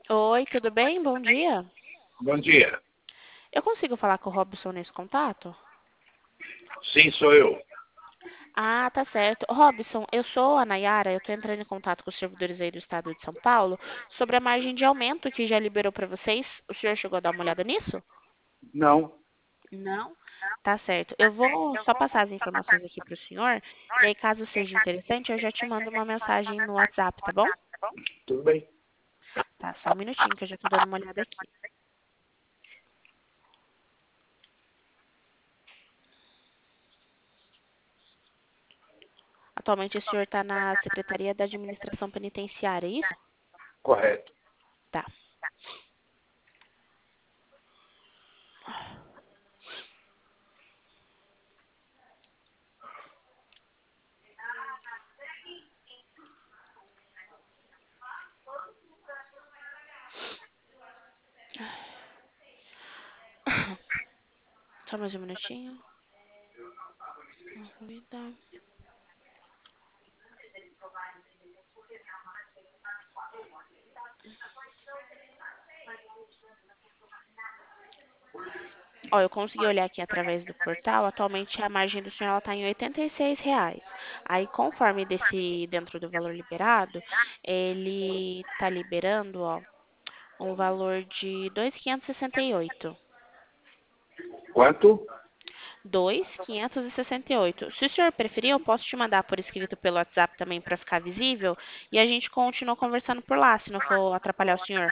Oi, tudo bem? Bom dia. Bom dia. Eu consigo falar com o Robson nesse contato? Sim, sou eu. Ah, tá certo. Robson, eu sou a Nayara, eu tô entrando em contato com os servidores aí do estado de São Paulo sobre a margem de aumento que já liberou para vocês. O senhor chegou a dar uma olhada nisso? Não. Não? Tá certo. Eu vou só passar as informações aqui para o senhor, e aí caso seja interessante, eu já te mando uma mensagem no WhatsApp, tá bom? Tudo bem? Tá, só um minutinho que eu já tô dando uma olhada aqui. Atualmente o senhor está na Secretaria da Administração Penitenciária, é isso? Correto. Tá. Só mais um minutinho. Vida. Ó, eu consegui olhar aqui através do portal. Atualmente a margem do senhor está em R$ 86. Aí, conforme desse dentro do valor liberado, ele está liberando, ó, um valor de 2.568. Quanto? 2.568. Se o senhor preferir, eu posso te mandar por escrito pelo WhatsApp também para ficar visível e a gente continua conversando por lá, se não for atrapalhar o senhor.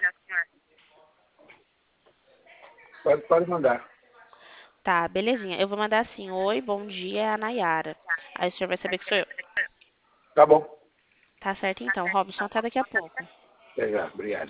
Pode mandar. Tá, belezinha. Eu vou mandar assim: Oi, bom dia, é a Nayara. Aí o senhor vai saber que sou eu. Tá bom. Tá certo então, Robson, até daqui a pouco. Até já. Obrigado.